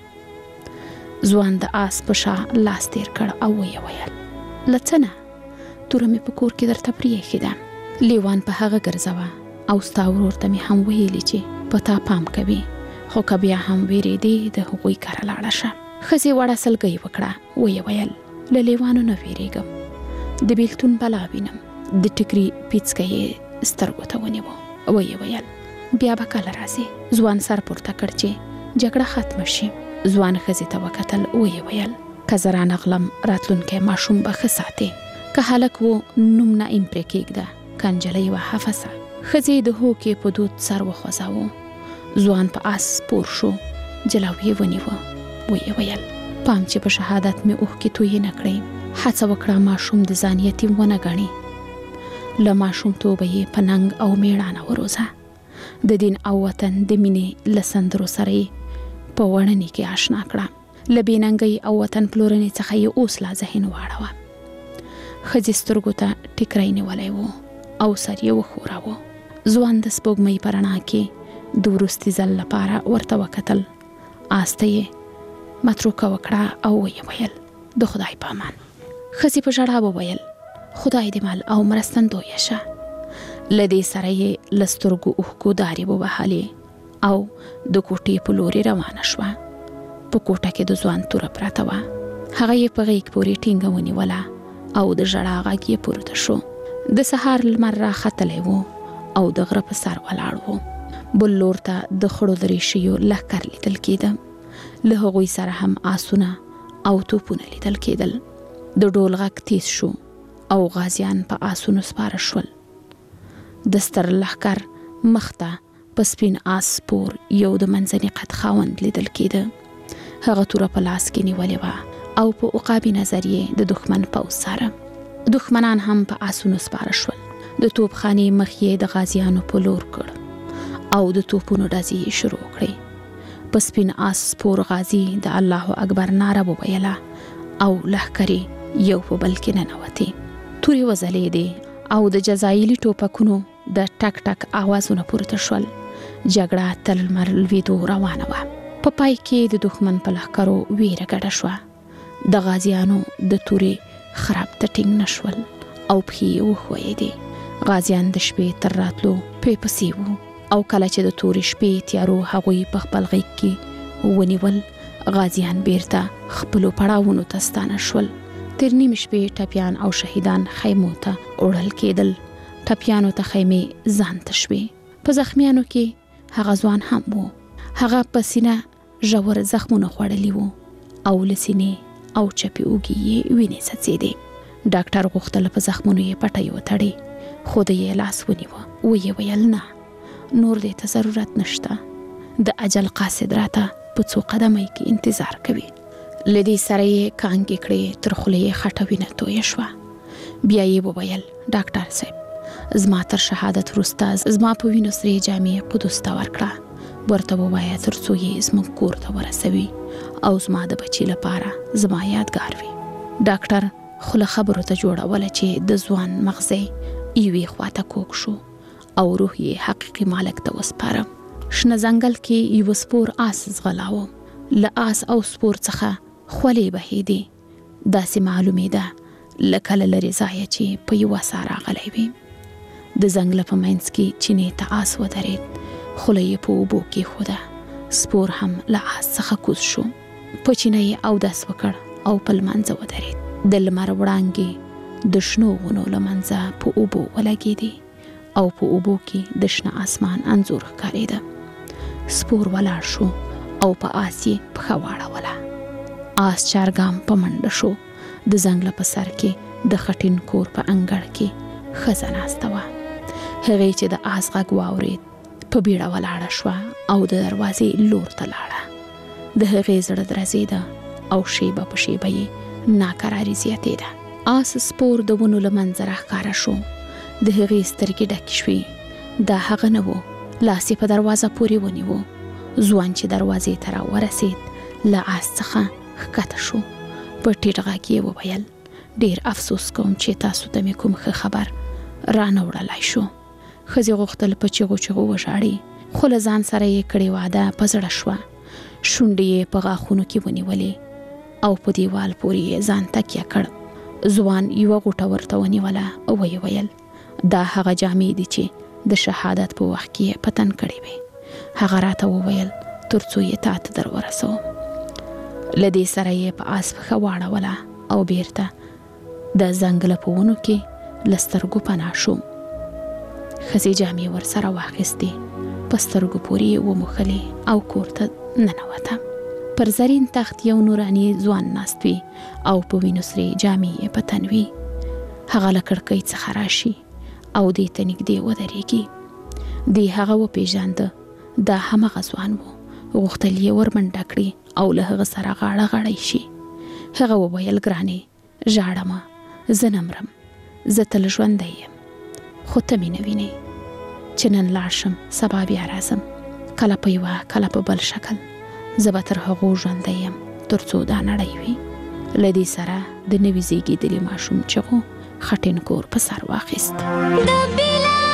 ځوان د آس په شا لاس تیر کړ او ویې ویل له څه نه، توره مې په کور کې درته پرېښې ده. لیوان په هغه ګرځوه او ستا ورور ته مې هم ویلي چې په تا پام کوي، خو که بیا هم ویرېدې د هغوی کره لاړه شه. ښځې وړه سلګۍ وکړه. ویې ویل له لیوانو نه ویرېږم، د بیلتون بلا وینم. د ټیکري پیڅکه یې سترګو ته ونیوه. ویې ویل بیا به کله راځې؟ ځوان سر پورته کړ چې جګړه ختمه شي. ځوان ښځې ته وکتل. ویې ویل که زه رانغلم راتلونکی ماشوم به ښه ساتې، که هلک و نوم نه ایم پرې کېږده، که نجلۍ وه حفظه. ښځې د هوکې په دود سر وخوځاوه. ځوان په آس سپور شو. جلو یې ونیوه. ویې ویل پام چې په شهادت مې اوښکې تویې نه کړې. هڅه وکړه ماشوم د ځان یتیم ونه ګڼي. له ماشومتوبه یې په ننګ او میړانه وروزه. د دین او وطن د مینې له سندرو سره یې په وړنې کې آشنا کړه. له بېننګۍ او وطن پلورنې څخه یې اوس لا ذهن واړوه. ښځې سترګو ته ټیکری نیولی و او سر یې وښوراوه. ځوان د سپوږمۍ په رڼا کې د وروستي ځل لپاره ورته وکتل. آس ته یې متروکه وکړه او ویې ویل د خدای په امان. ښځې په ژړا وویل خدای دې مل او مرستندویه شه. له دې سره یې له سترګو اوښکو دارې ووهلې او د کوټې په لورې روانه شوه. په کوټه کې د ځوان توره پرته وه. هغه یې په غېږ پورې ټینګه ونیوله او د ژړا غږ یې پورته شو. د سهار لمر راختلی و او د غره په سر ولاړ و. بل لور ته د خړو دریشیو لښکر لیدل کېده. له هغوی سره هم آسونه او توپونه لیدل کېدل. د ډول غږ تیز شو او غازیان په آسونو سپاره شول. د ستر لښکر مخ ته په سپین آس سپور یو د منځني قد خاوند لیدل کېده. هغه توره په لاس کې نیولې وه او په عقابي نظر یې د دښمن پوځ څاره. دښمنان هم په آسونو سپاره شول. د توپخانې مخ یې د غازیانو په لور کړ او د توپونو ډزې یې شروع کړې. په سپین آس سپور غازي د الله اکبر ناره وویله او لښکرې یو په بل کې ننوتې. تورې وځلېدې او د جزایلي ټوپکونو د ټک ټک آوازونه پورته شول. جګړه تر لمر لوېدو روانه وه. په پای کې د دښمن په لښکرو ویره ګډه شوه. د غازیانو د تورې خراب ته ټینګ نه شول او پښې یې وښویېدې. غازیان د شپې تر راتلو پې پسې وو او کله چې د تورې شپې تیارو هغوی په خپل غېږ کې ونیول، غازیان بیرته خپلو پړاوونو ته ستانه شول. تر نیم شپې ټپیان او شهیدان خیمو ته وړل کېدل. ټپیانو ته خیمې ځان ته شوې. په زخمیانو کې هغه ځوان هم وو. هغه په سینه ژور زخمونه خوړلي وو او له سینې او چپې اوږې یې وینې څڅېدې. ډاکټر غوښتل په زخمونو یې پټۍ وتړي، خو د یې لاس ونیوه. ویې ویل نه، نور دې ته ضرورت نشته، د اجل قاصد راته په څو قدمۍ کې انتظار کوي. له دې سره یې کانګې کړې، تر خولې یې خټه وینه تویه شوه. بیا یې وویل ډاکټر صاحب، زما تر شهادت وروسته زما په وینو سرې جامې قدس ته ورکړه، ورته ووایه تر څو یې زموږ کور ته ورسوي او زما د بچي لپاره زما یادګار وي. ډاکټر خو له خبرو ته جوړوله چې د ځوان مغزی یوې خواته کوږ شو او روح یې حقیقي مالک ته وسپاره. شنه ځنګل کې یو سپور آس ځغلاوه. له آس او سپور څخه خولې بهېدې. داسې معلومېده لکه له لرې ځایه چې په یوه سا راغلی وي. د ځنګله په منځ کې چینې ته آس ودرېد، خوله یې په اوبو کېښوده. سپور هم له آس څخه کوز شو. په چینه یې اودس وکړ او په لمانځه ودرېد. د لمر وړانګې د شنو ونو له منځه په اوبو ولګېدې او په اوبو کې د شنه اسمان انځور ښکارېده. سپور ولاړ شو او په آس یې پښه واړوله. آس چارګام په منډه شو. د ځنګله په سر کې د خټین کور په انګړ کې ښځه ناسته وه. هغې چې د آس غږ واورېد په بیړه ولاړه شوه او د دروازې لور ته لاړه. د هغې زړه درزېده او شیبه په شیبه یې ناکراري زیاتېده. آس سپور د ونو له منځه راښکاره شو. د هغې سترګې ډکې شوې. دا هغه نه و. لاس یې په دروازه پورې ونیو. ځوان چې دروازې ته راورسېد له آس څخه ښکته شو. په ټیټ غږ یې وویل ډېر افسوس کوم چې تاسو ته مې کوم ښه خبر رانه وړلی شو. ښځې غوښتل په چغو چغو وژاړي، خو له ځان سره یې کړې واده په زړه شوه. شونډې یې په غاښونو کې ونیولې او په دیوال پورې یې ځان تکیه کړ. ځوان یوه غوټه ورته ونیوله او ویې ویل دا هغه جامې دي چې د شهادت په وخت کې یې په تن کړې وې. هغه راته وویل تر څو یې تا ته در ورسوم. له دې سره یې په آس پښه واړوله او بیرته د ځنګله په ونو کې له سترګو پناه شو. ښځې جامې ورسره واخیستې، په سترګو پورې یې وموښلې او کور ته ننوته. پر زرین تخت یو نوراني ځوان ناست وي او په وینو سرې جامې یې په تن وي. هغه له کړکۍ څخه راشي او دې ته نږدې ودرېږي. دې هغه وپېژانده، دا همغه ځوان و. غوښتل یې ورمنډه کړي او له هغه سره غاړه غړی شي. هغه وویل ګرانې ژاړه مه، زه نه مرم، زه تل ژوندی یم، خو ته مې نه وینې چې نن لاړ شم سبا بیا راځم، کله په یوه کله په بل شکل. زه به تر هغو ژوندی یم تر څو دا نړۍ وي. له دې سره د نوي زیږېدلي ماشوم چغو خټین کور په سر واخیست.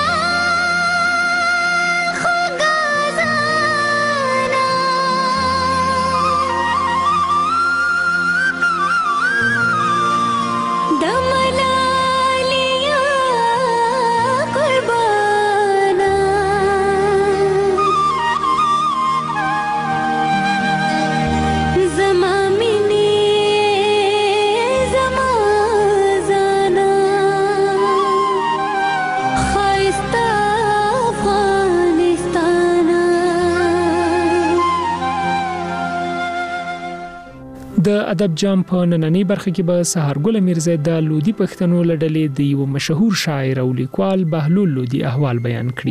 د ادب جام په نننۍ برخه کې به سهارګل میرزا د لودي پښتنو لړلې د یو مشهور شاعر او لیکوال بهلول لودي احوال بیان کړي.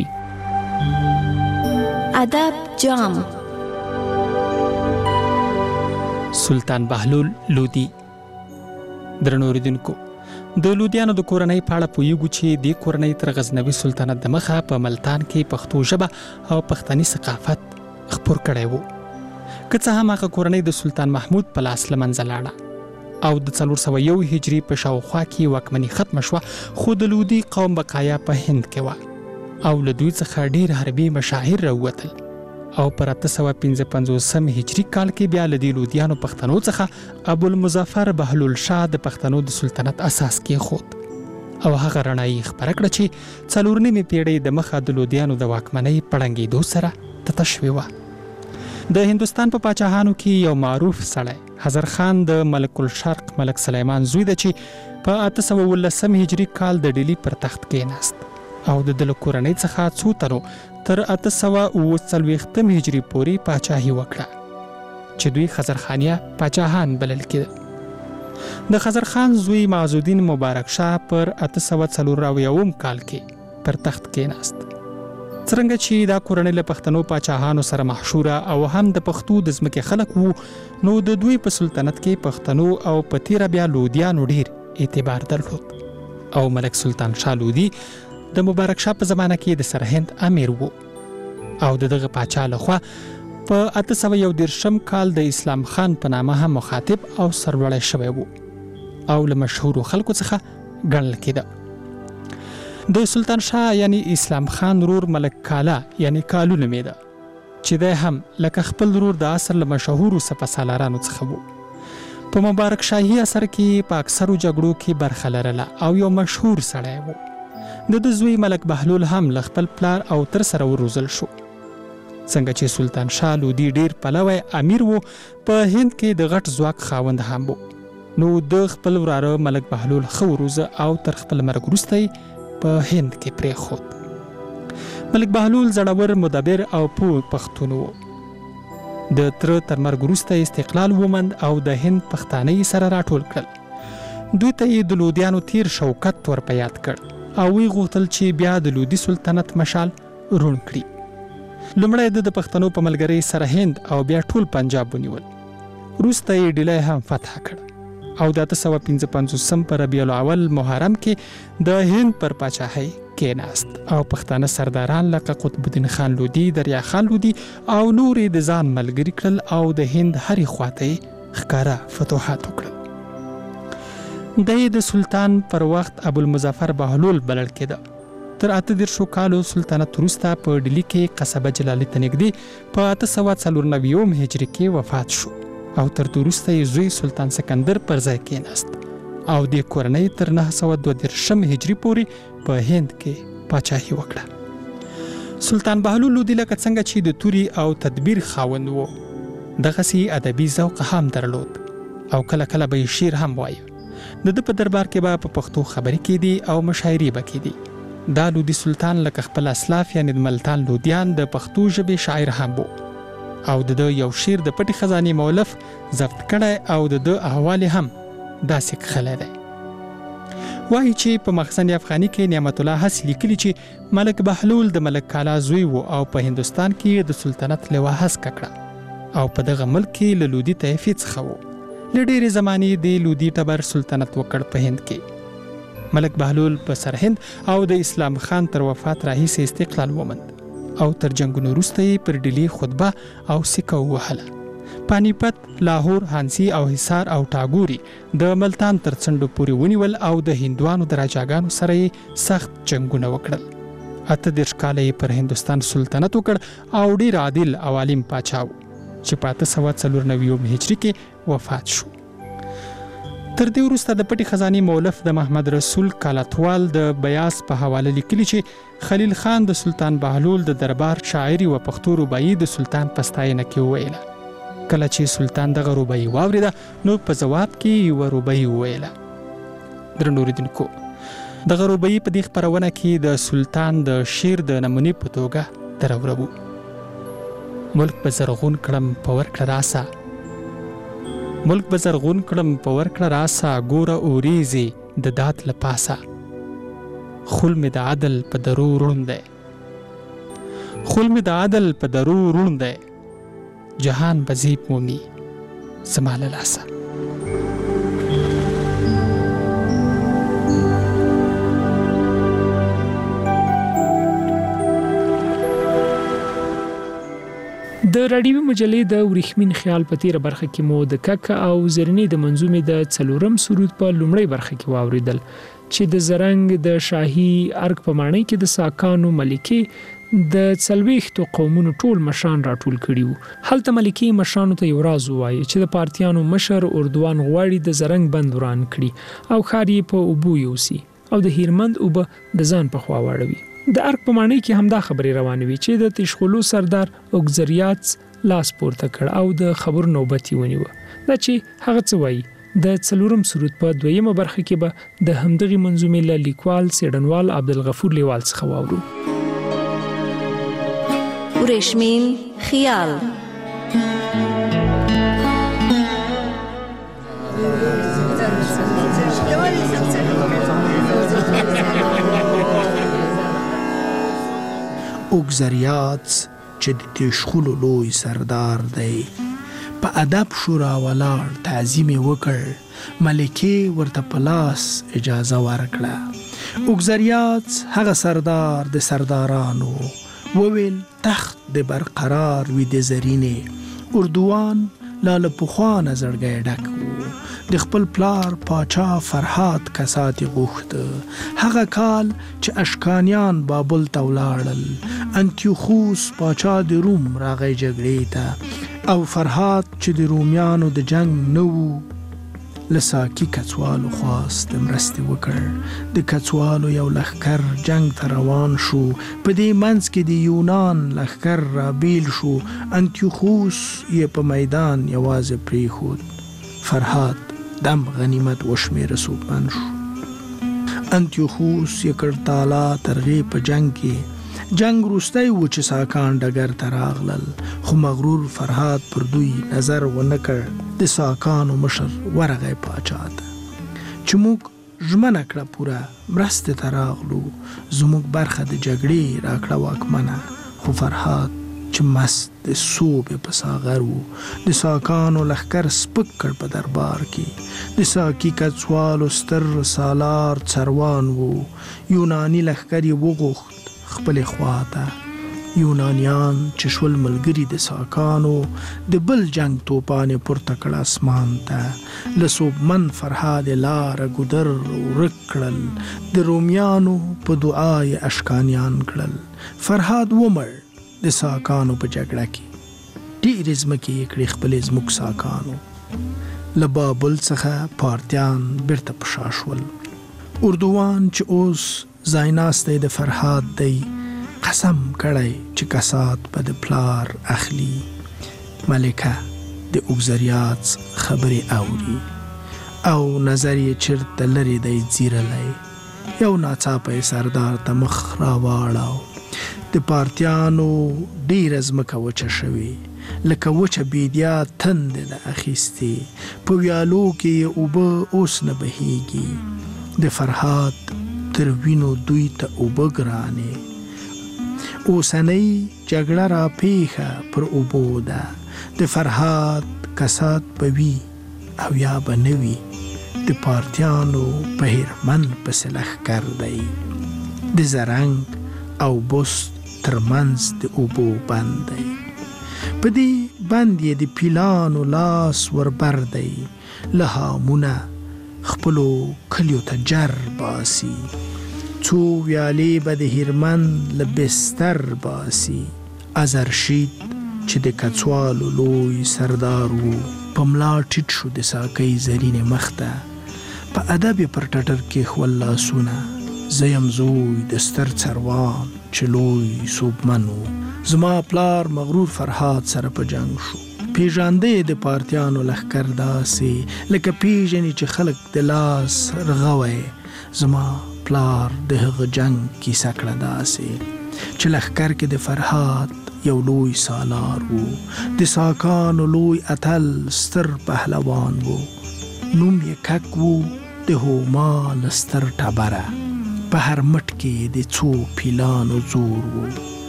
ادب جام. سلطان بهلول لودي. درنو اوریدونکو، د لودیانو د کورنۍ په اړه پوهیږو چې د کورنۍ تر غزنوي سلطنت د مخه په ملتان کې پښتو ژبه او پښتني ثقافت خپور کړی وو. که څه هم هغه کورنۍ د سلطان محمود په لاس له منځه لاړه او د څلور سوه یو هجري په شاوخوا کې واکمني ختمه شوه، خو د لودي قوم بقایا په هند کې وه او له دوی څخه ډېر حربي مشاهیر راووتل او پر اته سوه پنځه پنځوسم هجري کال کې بیا له دې لودیانو پښتنو څخه ابوالمظفر بهلول شاه د پښتنو د سلطنت اساس کېښود او هغه رڼا یې خپره کړه چې څلور نیمې پیړۍ د مخه د لودیانو د واکمنۍ په ړنګېدو سره تته شوې وه. د هندوستان په پاچاهانو کې یو معروف سړی حضر خان د ملک الشرق ملک سلیمان زوی دی چې په اته سوه اوولسم هجري کال د ډیلي پر تخت کېناست او د ده له کورنۍ څخه څو تنو تر اته سوه اوه څلوېښتم هجري پورې پاچاهي وکړه چې دوی خزرخانیه پاچاهان بلل کېده. د خزرخان زوی معزالدین مبارک شاه پر اته سوه څلور اویاوم کال کې پر تخت کېناست. څرنګه چې دا کورنۍ له پښتنو پاچاهانو سره محشوره او هم د پښتو د ځمکې خلک وو، نو د دوی په سلطنت کې پښتنو او په تیره بیا لودیانو ډیر اعتبار درلود او ملک سلطان شاه لودي د مبارک شاه په زمانه کې د سرهند امیر وو او د دغه پاچا لخوا په اته سوه یو دېرشم کال د اسلام خان په نامه هم مخاطب او سرلوړی شوی وو او له مشهورو خلکو څخه ګڼل کېده. د سلطان شاه یعنی اسلام خان رور ملک کالا یعنی کالو نومېده چې دی هم لکه خپل رور د عصر له مشهورو سپه سالارانو څخه وو. په مبارک شاهي اثر کې په اکثرو جګړو کې برخه لرله او یو مشهور سړی وو. د د زوی ملک بهلول هم له خپل پلار او تر سره وروزل شو. څنګه چې سلطان شاه لودي ډیر پلوی امیر وو، په هند کې د غټ ځواک خاوند هم وو، نو د خپل وراره ملک بهلول ښه وروزه او تر خپل مرګ وروسته په هند کې پرېښود. ملک بهلول زړور، مدبر او پوه پښتون وو. د تره تر مرګ وروسته استقلال وموند او د هند پښتانه یې سره راټول کړل. دوی ته یې د لودیانو تیر شوکت ور په یاد کړ او وی غوښتل چې بیا د لودي سلطنت مشال روڼ کړي. لومړی د پښتنو په ملګرۍ سره هند او بیا ټول پنجاب ونیول. وروسته یې ډیلی هم فتح کړ او د اته سوه پنځه پنځوسم په ربیع الاول محرم کې د هند پر پاچاهۍ کېناست او پښتانه سرداران لکه قطب الدین خان لودي، دریا خان لودي او نورې د ځان ملګري کړل او د هند هرې خواته یې ښکاره فتوحات وکړل. د د سلطان پر وخت ابوالمظفر بهلول بلل کېده. تر اته دېرشو کالو سلطنت وروسته په ډیلي کې قصبه جلالي ته نږدې په اته سوه څلور نوېم هجري کې وفات شو او تر دې وروسته یې زوی سلطان سکندر پر ځای کېناست او د کورنۍ تر نهه سوه دوه دېرشم هجري پورې په هند کې پاچاهي وکړه. سلطان بهلول لودي لکه څنګه چې د توري او تدبیر خاوند وو، دغسې ادبي ذوق هم درلود او کله کله به یې شعر هم وایه. د ده په دربار کې به په پښتو خبرې کېدې او مشاعرې به کېدې. دا لودي سلطان لکه خپل اسلاف یعنی د ملتان لودیان د پښتو ژبې شاعر هم وو او د ده یو شعر د پټې خزانې مولف ضبط کړی او د ده احوال هم داسې کښلی دی. وایي چې په مخزن افغاني کې نعمت الله هس لیکلي چې ملک بهلول د ملک کالا زوی وو او په هندوستان کې د سلطنت لوا هسکه کړه او په دغه ملک کې له لودي طایفې څخه وو. له ډېرې زمانې د لودي ټبر سلطنت وکړ په هند کې. ملک بهلول په سرهند او د اسلام خان تر وفات راهیسې استقلال وموند او تر جنګونو وروسته یې پر ډیلي خطبه او سکه ووهله. پانیپت، لاهور، هانسي او حصار او ټاګوري د ملتان تر څنډو پورې ونیول او د هندوانو د راجاګانو سره یې سخت جنګونه وکړل. اته دېرش کاله یې پر هندوستان سلطنت وکړ او ډېر عادل او عالم پاچا و چې په اته سوه څلور نوېم هجري کې وفات شو. تر دې وروسته د پټې خزانې مولف د محمد رسول کالاتوال د بیاس په حواله لیکلي چې خلیل خان د سلطان بهلول د دربار شاعري و پښتو رباعي د سلطان په ستاینه کې وویله. کله چې سلطان دغه رباعي واورېده نو په ځواب کې یوه رباعي وویله. درنو اوریدونکو، دغه رباعي په دې خپرونه کې د سلطان د شعر د نمونې په توګه دروروو. ملک به زرغون کړم په ورکړه راسه، ملک به زرغون کړم په ورکړه راسه، ګوره اوریځې د داد له پاسه. خل مې د عدل په درو روڼ دی، خل مې د عدل په درو روڼ دی، جهان به زیب مومي زما له لاسه. د راډیوي مجلې د ورېښمین خیال په تیره برخه کې مو د کک او زرنې د منظومې د څلورم سرود په لومړۍ برخه کې واوریدل چې د زرنګ د شاهي ارګ په معنی کې د ساکانو ملکې د څلوېښتو قومونو ټول مشران راټول کړي وو. هلته ملکې مشرانو ته یو راز ووایي چې د پارتیانو مشر اردوان غواړي د زرنګ بند وران کړي او ښار یې په اوبو یوسي او د هیرمند اوبه د ځان په خوا واړوي. د ارګ په معنی کې همدا خبرې روانې وي چې د تشخولو سردار اوګزریات لاس پورته کړ او د خبر نوبت یې ونیوه. دا چې هغه څه وایي د څلورم سرود په دویمه برخه کې به د همدغې منظومې له لیکوال څېړنوال عبدالغفور لیوال څخه واورو. ورشمین خیال. اوګزریات چې د تشخولو لوی سردار دی په ادب شورا ولاړ تعظیم وکړ ملکه ورته پلاس اجازه ورکړه. اوګزریات هغه سردار د سردارانو وویل تخت د برقرار وي د زرینې. اردوان لاله پخوانه زړګی ډک و د خپل پلار پاچا فرهاد کسات غوښت. هغه کال چې اشکانیان بابل ته ولاړل انتیوخوس پاچا د روم راغی جګړې ته او فرهاد چې د رومیانو د جنگ نه و لساکی کڅوالو خواست مرستې وکړ. د کڅوالو یو لښکر جنگ ته روان شو په دې منځ کې د یونان لښکر را بیل شو. انتیوخوس یې په میدان یوازې پریښود. فرهاد دم غنیمت وشمیره سوپن شو. انتیوخوس یې کړ تالا ترغې په جنگ کې. جنگ روستی و چې ساکان ډګر ته راغلل خو مغرور فرهاد پر دوی نظر ونه کړ. د ساکانو مشر ورغی پاچا ته چې موږ ژمنه کړه پوره مرستې ته راغلو زموږ برخه د جګړې راکړه واکمنه. خو فرهاد چې مست د صوبې په ساغر و د ساکانو لښکر سپک کړ په دربار کې. د ساکي کڅوالو ستر سالار څروان و. یوناني لښکر یې وغوښت خپل خواته. یونانیان چې شول ملګری د ساکانو د بل جنگ توپانې پورته کړ اسمان ته. له صوبمن فرهاد لاره ګودر ورک کړل د رومیانو په دعای اشکانیان کړل. فرهاد ومړ د ساکانو په جګړه کې. ډېرې ځمکې یې کړې خپلې زموږ ساکانو. له بابل څخه پارتیان بیرته په شا شول. اردوان چې اوس ځایناستی د فرهاد دی قسم کړی چې کسات په د پلار اخلي. ملکه د اوګزریات خبرې اوري او نظر یې چرته لرې دی ځیرلی. یو ناڅاپه یې سردار ته مخ راواړاو. د پارتیانو ډېره ځمکه وچه شوې لکه وچه بیدیا تندې ده اخیستې. په ویالو کې یې اوبه اوس نه بهیږي. د فرهاد تر وینو دوی ته اوبه ګرانې. اوسنۍ جګړه را پیښه پر اوبو ده. د فرهاد کسات به وي او یا به نه وي. د پارتیانو په هیرمن پسې لښکر دی. د زرنګ او بست ترمنځ د اوبو بند دی. په دې بند یې د پیلانو لاس وربر دی. له هامونه خپلو کلیو ته جر باسي. څو ویالې به د هیرمن له بستر باسي. ازرشید چې د کڅوالو لوی سردار و په ملا ټیټ شو د ساکۍ زرینې مخ ته. په ادب یې پر ټټر کېښول لاسونه. زه یم زوی د ستر څروان چې لوی صوبمن و. زما پلار مغرور فرهاد سره په جنگ شو. پیژانده د پارتیانو لښکر داسې لکه پیژنې چې خلک د لاس رغوی. زما پلار د هغه جنگ کیسه کړه داسې چې لښکر کې د فرهاد یو لوی سالار و. د ساکانو لوی اتل ستر پهلوان و. نوم یې کک و د هوما له ستر ټبره. په هر مټ کې د څو پیلانو زور و.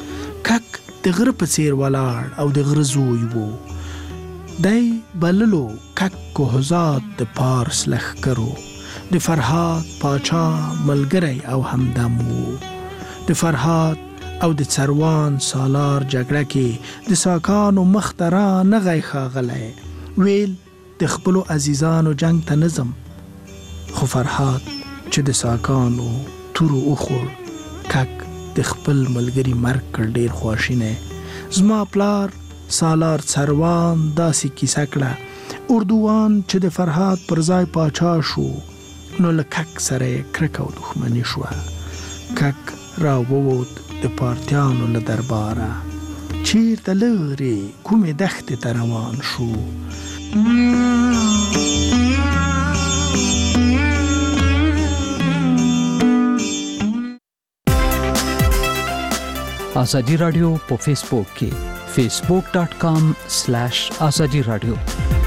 کک د غره په څیر ولاړ او د غره زوی و. دی بللو کک کوهزاد د پارس لښکرو. د فرهاد پاچا ملګری او همدم و. د فرهاد او د څروان سالار جګړه کې د ساکانو مخ ته را نغی ښاغلی. ویل د خپلو عزیزانو جنگ ته نظم. خو فرهاد چې د ساکانو تورو وخوړ کک د خپل ملګری مرګ کړ ډېر خواشینی. زما پلار سالار څروان داسې کیسه کړه. اردوان چې د فرهاد پر ځای پاچا شو نو له کک سره یې کرکه او دښمني شوه. کک را ووت د پارتیانو له درباره. چیرته لرې کومې دښتې ته روان شو. ازادي رادیو په فیسبوک کې facebook.com/azadi radio